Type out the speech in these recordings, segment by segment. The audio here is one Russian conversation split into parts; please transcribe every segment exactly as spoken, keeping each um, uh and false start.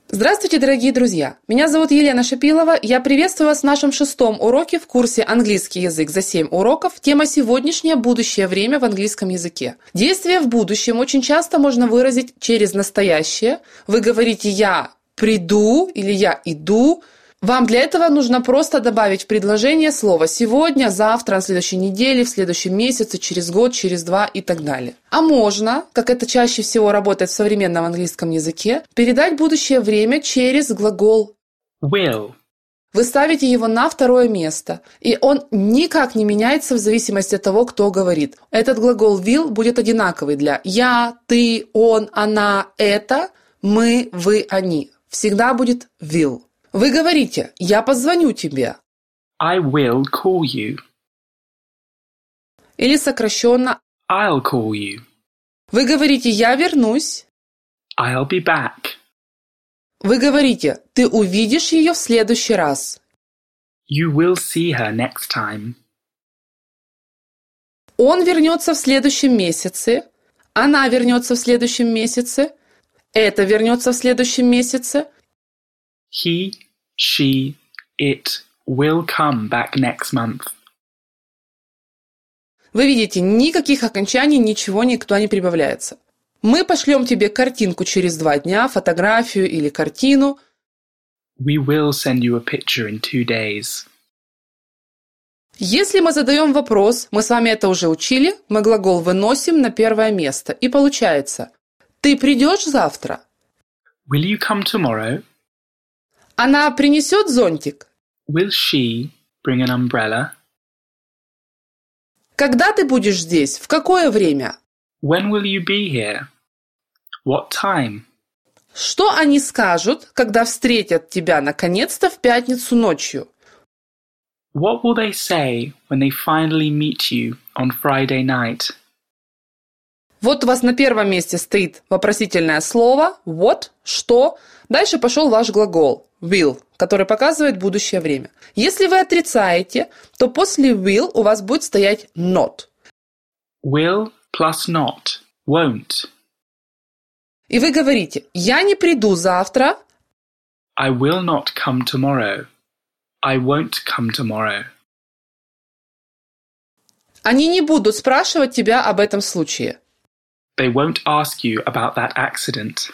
Здравствуйте, дорогие друзья! Меня зовут Елена Шипилова. Я приветствую вас в нашем шестом уроке в курсе «Английский язык за семь уроков». Тема сегодняшнее будущее время в английском языке. Действие в будущем очень часто можно выразить через настоящее. Вы говорите «я приду» или «я иду». Вам для этого нужно просто добавить в предложение слово «сегодня», «завтра», «на следующей неделе», «в следующем месяце», «через год», «через два» и так далее. А можно, как это чаще всего работает в современном английском языке, передать будущее время через глагол will. Вы ставите его на второе место, и он никак не меняется в зависимости от того, кто говорит. Этот глагол will будет одинаковый для «я», «ты», «он», «она», «это», «мы», «вы», «они». Всегда будет will. Вы говорите «я позвоню тебе». I will call you. Или сокращенно I'll call you. вы говорите «я вернусь». I'll be back. Вы говорите «ты увидишь ее в следующий раз». You will see her next time. Он вернется в следующем месяце. Она вернется в следующем месяце. Это вернется в следующем месяце. He, she, it will come back next month. Вы видите, никаких окончаний, ничего никуда не прибавляется. Мы пошлем тебе картинку через два дня, фотографию или картину. We will send you a picture in two days. Если мы задаем вопрос, мы с вами это уже учили, мы глагол выносим на первое место. И получается, ты придешь завтра? Will you come tomorrow? Она принесет зонтик? Will she bring an umbrella? Когда ты будешь здесь? В какое время? When will you be here? What time? Что они скажут, когда встретят тебя наконец-то в пятницу ночью? What will they say when they finally meet you on Friday night? Вот у вас на первом месте стоит вопросительное слово what, что. Дальше пошел ваш глагол will, который показывает будущее время. Если вы отрицаете, то после will у вас будет стоять not. Will plus not. Won't. И вы говорите «я не приду завтра». I will not come tomorrow. I won't come tomorrow. Они не будут спрашивать тебя об этом случае. They won't ask you about that accident.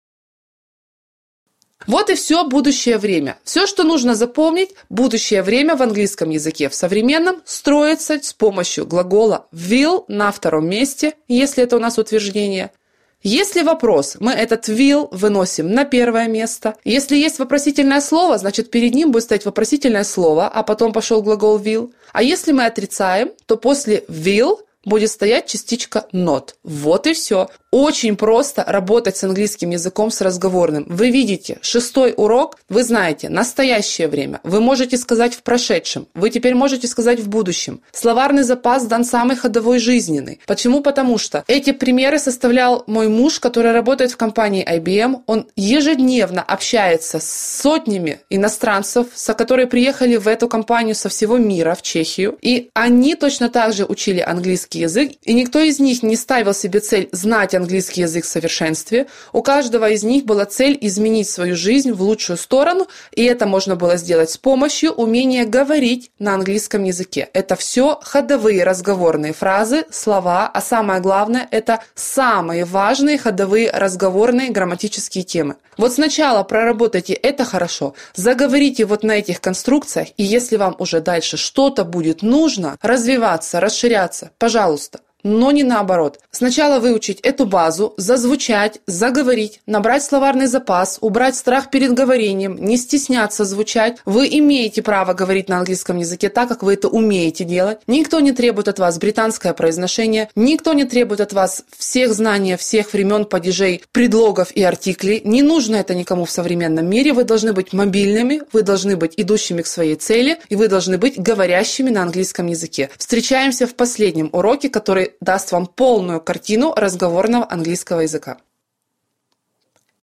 Вот и все будущее время. Все, что нужно запомнить, будущее время в английском языке в современном строится с помощью глагола will на втором месте, если это у нас утверждение. Если вопрос, мы этот will выносим на первое место. Если есть вопросительное слово, значит перед ним будет стоять вопросительное слово, а потом пошел глагол will. А если мы отрицаем, то после will будет стоять частичка not. Вот и все. Очень просто работать с английским языком с разговорным. Вы видите, шестой урок, вы знаете, настоящее время. Вы можете сказать в прошедшем. Вы теперь можете сказать в будущем. Словарный запас дан самый ходовой жизненный. Почему? Потому что эти примеры составлял мой муж, который работает в компании ай би эм. Он ежедневно общается с сотнями иностранцев, которые приехали в эту компанию со всего мира, в Чехию. И они точно так же учили английский язык. И никто из них не ставил себе цель знать английский язык в совершенстве. У каждого из них была цель изменить свою жизнь в лучшую сторону, и это можно было сделать с помощью умения говорить на английском языке. Это все ходовые разговорные фразы, слова, а самое главное, это самые важные ходовые разговорные грамматические темы. Вот сначала проработайте это хорошо, заговорите вот на этих конструкциях, и если вам уже дальше что-то будет нужно, развиваться, расширяться, пожалуйста, но не наоборот. Сначала выучить эту базу, зазвучать, заговорить, набрать словарный запас, убрать страх перед говорением, не стесняться звучать. Вы имеете право говорить на английском языке так, как вы это умеете делать. Никто не требует от вас британское произношение, никто не требует от вас всех знаний, всех времен, падежей, предлогов и артиклей. Не нужно это никому в современном мире. Вы должны быть мобильными, вы должны быть идущими к своей цели, и вы должны быть говорящими на английском языке. Встречаемся в последнем уроке, который даст вам полную картину разговорного английского языка.